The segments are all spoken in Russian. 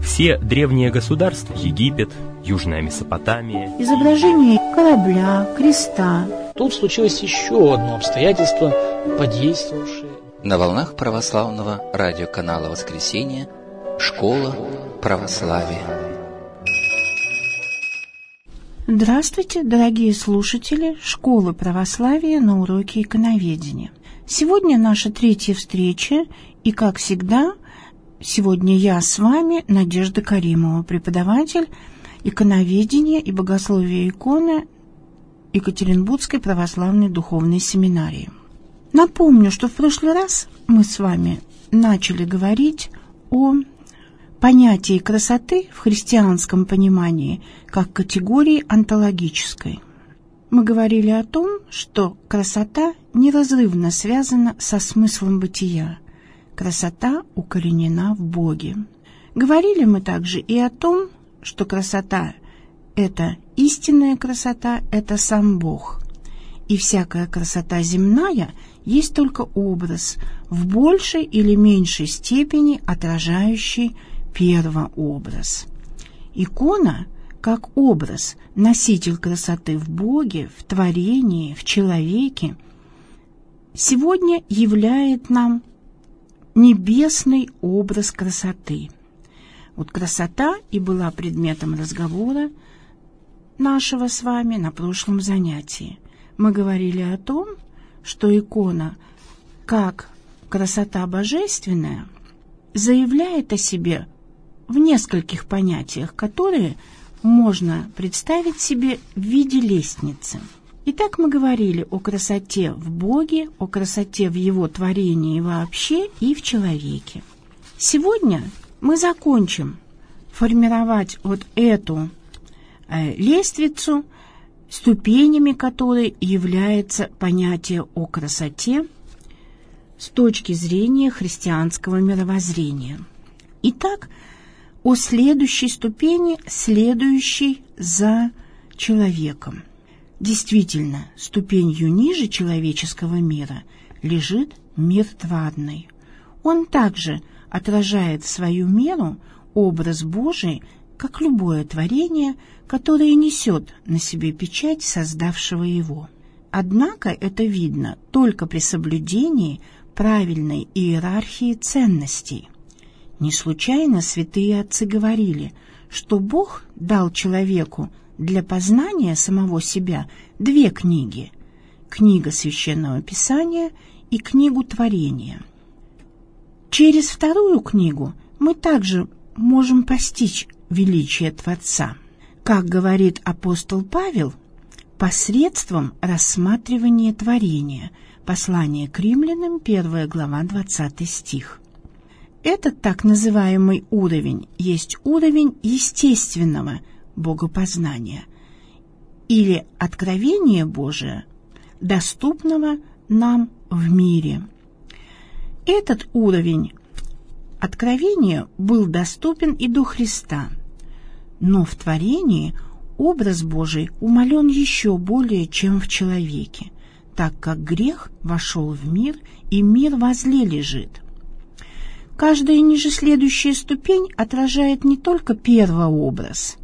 Все древние государства — Египет, Южная Месопотамия. Изображение корабля, креста. Тут случилось еще одно обстоятельство, подействовавшее. На волнах православного радиоканала «Воскресенье» «Школа православия». Здравствуйте, дорогие слушатели Школы православия на уроке иконоведения. Сегодня наша третья встреча, и, как всегда, сегодня я с вами, Надежда Каримова, преподаватель иконоведения и богословия иконы Екатеринбургской православной духовной семинарии. Напомню, что в прошлый раз мы с вами начали говорить о понятии красоты в христианском понимании как категории онтологической. Мы говорили о том, что красота неразрывно связана со смыслом бытия. Красота укоренена в Боге. Говорили мы также и о том, что красота – это истинная красота, это сам Бог. И всякая красота земная есть только образ, в большей или меньшей степени отражающий первообраз. Икона, как образ, носитель красоты в Боге, в творении, в человеке, сегодня являет нам небесный образ красоты. Вот красота и была предметом разговора нашего с вами на прошлом занятии. Мы говорили о том, что икона, как красота божественная, заявляет о себе в нескольких понятиях, которые можно представить себе в виде лестницы. Итак, мы говорили о красоте в Боге, о красоте в Его творении вообще и в человеке. Сегодня мы закончим формировать вот эту лестницу, ступенями которой является понятие о красоте с точки зрения христианского мировоззрения. Итак, о следующей ступени, следующей за человеком. Действительно, ступенью ниже человеческого мира лежит мир тварный. Он также отражает в свою меру образ Божий, как любое творение, которое несет на себе печать создавшего его. Однако это видно только при соблюдении правильной иерархии ценностей. Не случайно святые отцы говорили, что Бог дал человеку для познания самого себя две книги – книга Священного Писания и книгу Творения. Через вторую книгу мы также можем постичь величие Творца, как говорит апостол Павел, посредством рассматривания творения. Послание к Римлянам, 1 глава, 20 стих. Этот так называемый уровень есть уровень естественного богопознания или откровения Божия, доступного нам в мире. Этот уровень откровения был доступен и до Христа, но в творении образ Божий умален еще более, чем в человеке, так как грех вошел в мир, и мир возле лежит. Каждая ниже следующая ступень отражает не только первообраз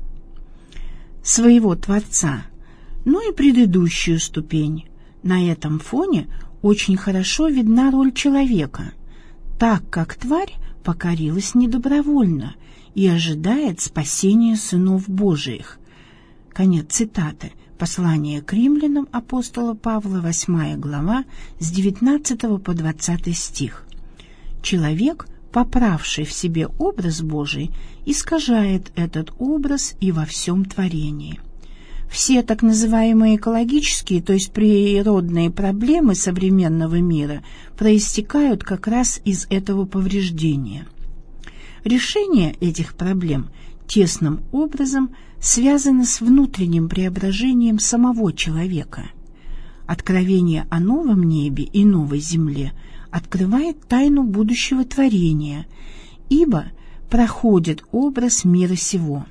своего Творца, но и предыдущую ступень. На этом фоне очень хорошо видна роль человека, так как тварь покорилась недобровольно и ожидает спасения сынов Божиих. Конец цитаты. Послание к Римлянам апостола Павла, 8 глава, с 19 по 20 стих. Человек, поправший в себе образ Божий, искажает этот образ и во всем творении. Все так называемые экологические, то есть природные проблемы современного мира проистекают как раз из этого повреждения. Решение этих проблем тесным образом связано с внутренним преображением самого человека. Откровение о новом небе и новой земле открывает тайну будущего творения, ибо проходит образ мира сего,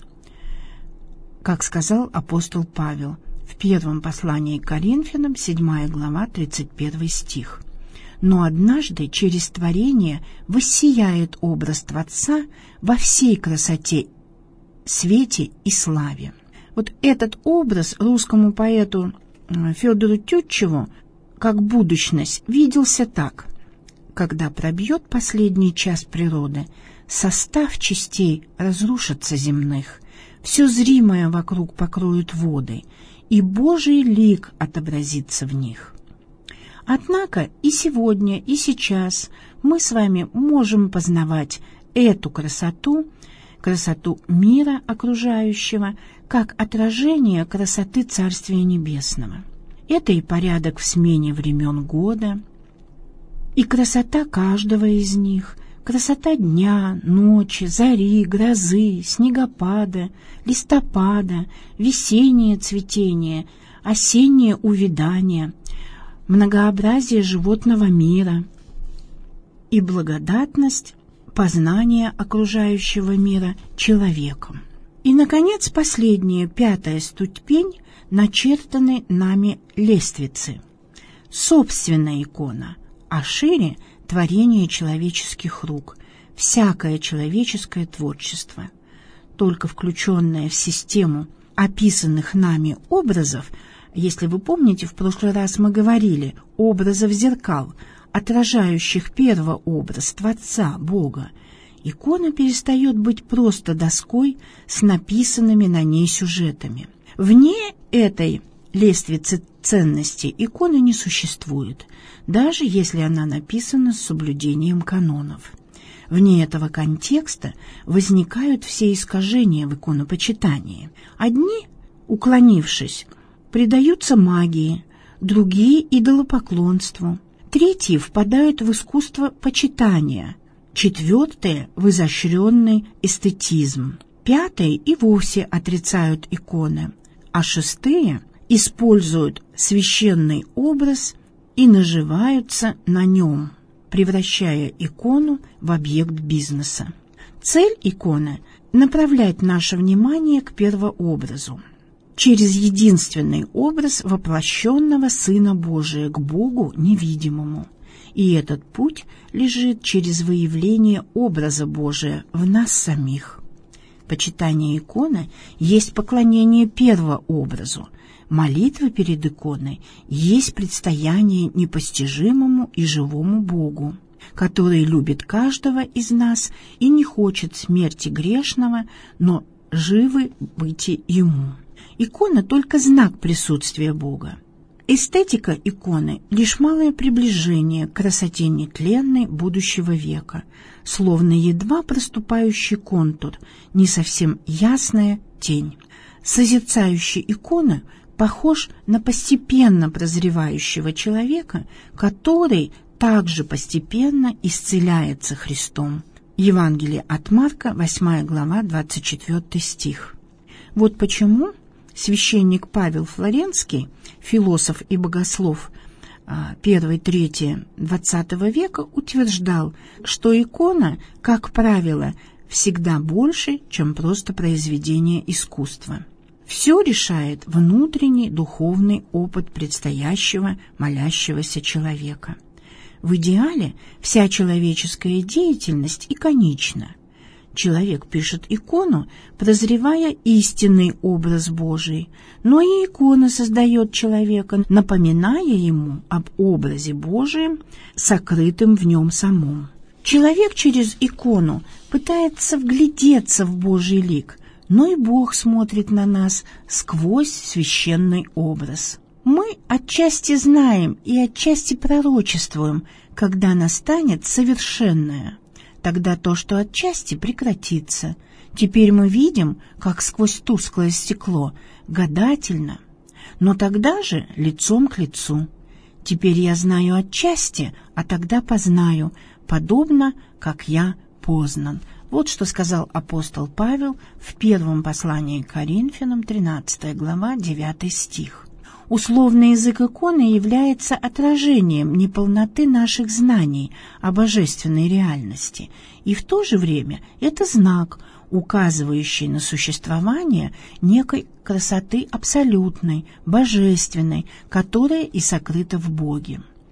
как сказал апостол Павел в первом послании к Коринфянам, 7 глава, 31 стих. но однажды через творение воссияет образ Творца во всей красоте, свете и славе. Вот этот образ русскому поэту Федору Тютчеву как будущность виделся так: когда пробьет последний час природы, состав частей разрушится земных, все зримое вокруг покроют воды, и Божий лик отобразится в них. Однако и сегодня, и сейчас мы с вами можем познавать эту красоту мира окружающего, как отражение красоты Царствия Небесного. Это и порядок в смене времен года, и красота каждого из них, красота дня, ночи, зари, грозы, снегопада, листопада, весеннее цветение, осеннее увядание, многообразие животного мира и благодатность познания окружающего мира человеком. И, наконец, последняя, 5-я ступень начертанной нами лестницы. Собственная икона, а шире — творение человеческих рук, всякое человеческое творчество. Только включенное в систему описанных нами образов, если вы помните, в прошлый раз мы говорили образов зеркал, отражающих первообраз Творца, Бога, икона перестает быть просто доской с написанными на ней сюжетами. Вне этой лестницы ценностей иконы не существует, даже если она написана с соблюдением канонов. Вне этого контекста возникают все искажения в иконопочитании. Одни, уклонившись, предаются магии, другие — идолопоклонству, третьи впадают в искусство почитания, четвертые — в изощренный эстетизм, пятые и вовсе отрицают иконы, а шестые используют священный образ и наживаются на нем, превращая икону в объект бизнеса. Цель иконы — направлять наше внимание к первообразу, через единственный образ воплощенного Сына Божия к Богу невидимому. И этот путь лежит через выявление образа Божия в нас самих. Почитание иконы есть поклонение первообразу. Молитва перед иконой есть предстояние непостижимому и живому Богу, который любит каждого из нас и не хочет смерти грешного, но живы быть Ему. Икона — только знак присутствия Бога. Эстетика иконы — лишь малое приближение к красоте нетленной будущего века, словно едва проступающий контур, не совсем ясная тень. Созерцающий икону похож на постепенно прозревающего человека, который также постепенно исцеляется Христом. Евангелие от Марка, 8 глава, 24 стих. Вот почему священник Павел Флоренский, философ и богослов 1-3-20 века, утверждал, что икона, как правило, всегда больше, чем просто произведение искусства. Все решает внутренний духовный опыт предстоящего молящегося человека. В идеале вся человеческая деятельность иконична. Человек пишет икону, прозревая истинный образ Божий, но и икона создает человека, напоминая ему об образе Божием, сокрытым в нем самом. Человек через икону пытается вглядеться в Божий лик, но и Бог смотрит на нас сквозь священный образ. Мы отчасти знаем и отчасти пророчествуем, когда настанет совершенное. Тогда то, что отчасти, прекратится. Теперь мы видим, как сквозь тусклое стекло, гадательно, но тогда же лицом к лицу. Теперь я знаю отчасти, а тогда познаю, подобно, как я познан. Вот что сказал апостол Павел в первом послании к Коринфянам, 13 глава, 9 стих. Условный язык иконы является отражением неполноты наших знаний о божественной реальности, и в то же время это знак, указывающий на существование некой красоты абсолютной, божественной, которая и сокрыта в Боге.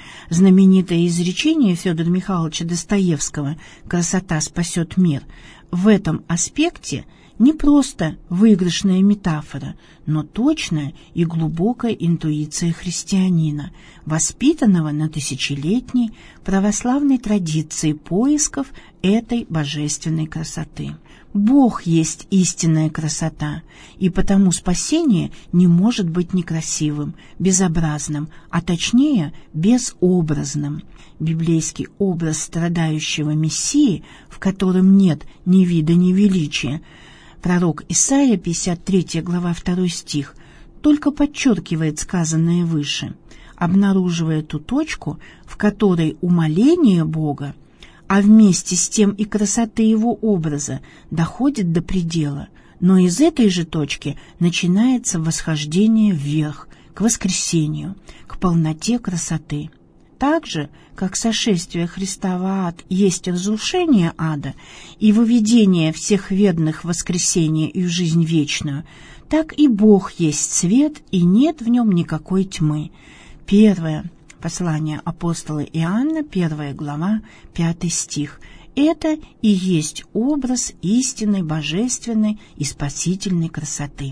Знаменитое изречение Федора Михайловича Достоевского «Красота спасет мир» в этом аспекте не просто выигрышная метафора, но точная и глубокая интуиция христианина, воспитанного на тысячелетней православной традиции поисков этой божественной красоты. Бог есть истинная красота, и потому спасение не может быть некрасивым, безобразным, а точнее безобразным. Библейский образ страдающего Мессии, в котором нет ни вида, ни величия, пророк Исаия, 53 глава, 2 стих, только подчеркивает сказанное выше, обнаруживая ту точку, в которой умоление Бога, а вместе с тем и красоты его образа доходит до предела, но из этой же точки начинается восхождение вверх, к воскресению, к полноте красоты. Так же, как сошествие Христа в ад есть разрушение ада и выведение всех ведных в воскресение и в жизнь вечную, так и Бог есть свет, и нет в нем никакой тьмы. Первое послание апостола Иоанна, 1 глава, 5 стих. Это и есть образ истинной, божественной и спасительной красоты.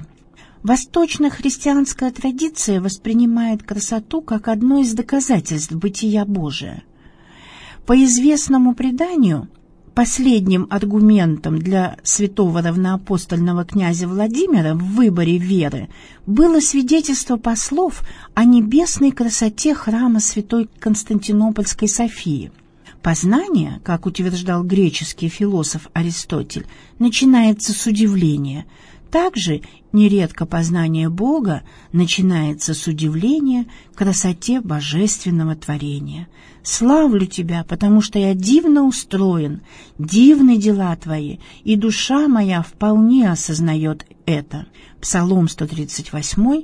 Восточно-христианская традиция воспринимает красоту как одно из доказательств бытия Божия. По известному преданию, последним аргументом для святого равноапостольного князя Владимира в выборе веры было свидетельство послов о небесной красоте храма святой Константинопольской Софии. Познание, как утверждал греческий философ Аристотель, начинается с удивления. Также нередко познание Бога начинается с удивления красоте божественного творения. «Славлю Тебя, потому что я дивно устроен, дивны дела Твои, и душа моя вполне осознает это». Псалом 138,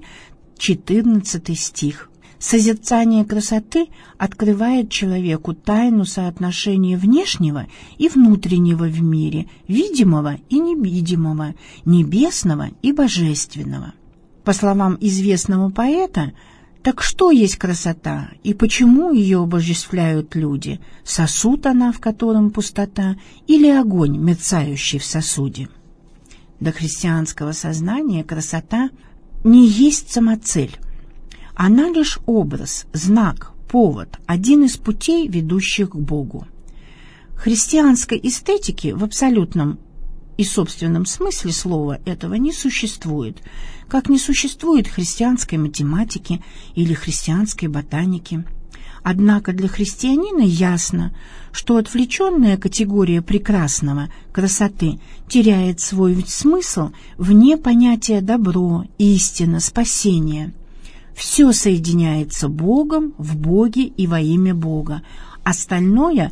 14 стих. Созерцание красоты открывает человеку тайну соотношения внешнего и внутреннего в мире, видимого и невидимого, небесного и божественного. По словам известного поэта, так что есть красота и почему ее обожествляют люди? Сосуд она, в котором пустота, или огонь, мерцающий в сосуде? До христианского сознания красота не есть самоцель. Она лишь образ, знак, повод, один из путей, ведущих к Богу. Христианской эстетики в абсолютном и собственном смысле слова этого не существует, как не существует христианской математики или христианской ботаники. Однако для христианина ясно, что отвлеченная категория прекрасного, красоты, теряет свой смысл вне понятия добро, истина, спасение. Все соединяется Богом, в Боге и во имя Бога. Остальное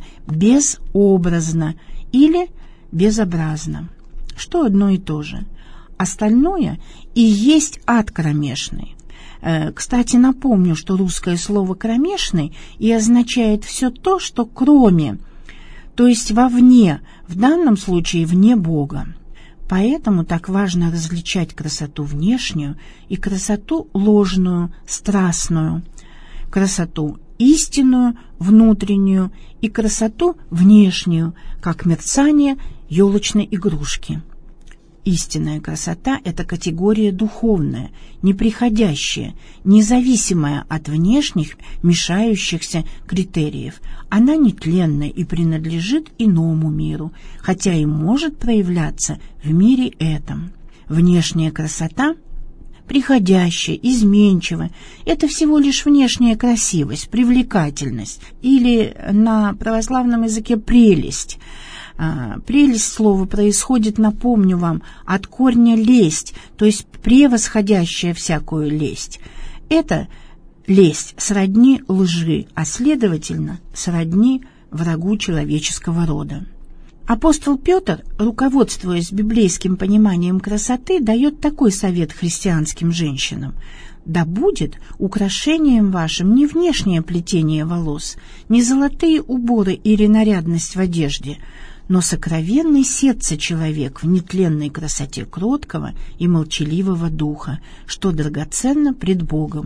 безобразно или безобразно. Что одно и то же. Остальное и есть ад кромешный. Кстати, напомню, что русское слово «кромешный» и означает все то, что кроме, то есть вовне, в данном случае вне Бога. Поэтому так важно различать красоту внешнюю и красоту ложную, страстную, красоту истинную, внутреннюю и красоту внешнюю, как мерцание елочной игрушки. Истинная красота – это категория духовная, неприходящая, независимая от внешних мешающихся критериев. Она нетленна и принадлежит иному миру, хотя и может проявляться в мире этом. Внешняя красота – приходящая, изменчивая – это всего лишь внешняя красивость, привлекательность или на православном языке прелесть. Прелесть слова происходит, напомню вам, от корня лесть, то есть превосходящая всякую лесть. Это лесть сродни лжи, а следовательно сродни врагу человеческого рода. Апостол Петр, руководствуясь библейским пониманием красоты, дает такой совет христианским женщинам: «Да будет украшением вашим не внешнее плетение волос, не золотые уборы или нарядность в одежде, но сокровенный сердце человек в нетленной красоте кроткого и молчаливого духа, что драгоценно пред Богом.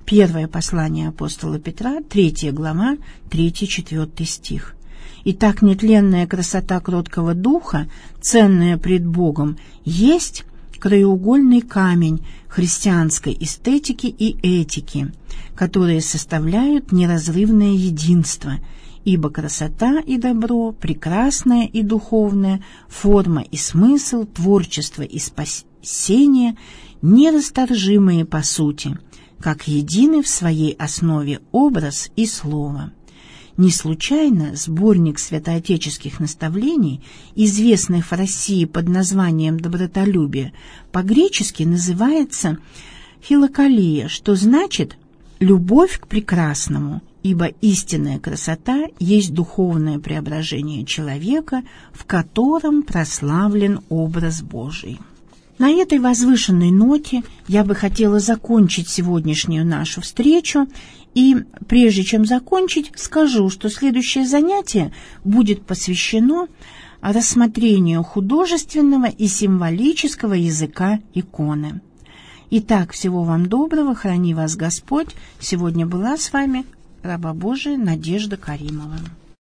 Первое послание апостола Петра, 3 глава, 3-4 стих. «Итак, нетленная красота кроткого духа, ценная пред Богом, есть краеугольный камень христианской эстетики и этики, которые составляют неразрывное единство, ибо красота и добро, прекрасное и духовное, форма и смысл, творчество и спасение нерасторжимые по сути, как едины в своей основе образ и слово». Не случайно сборник святоотеческих наставлений, известный в России под названием «Добротолюбие», по-гречески называется «филокалия», что значит «любовь к прекрасному», ибо истинная красота есть духовное преображение человека, в котором прославлен образ Божий. На этой возвышенной ноте я бы хотела закончить сегодняшнюю нашу встречу. И прежде чем закончить, скажу, что следующее занятие будет посвящено рассмотрению художественного и символического языка иконы. Итак, всего вам доброго, храни вас Господь. Сегодня была с вами раба Божия Надежда Каримова.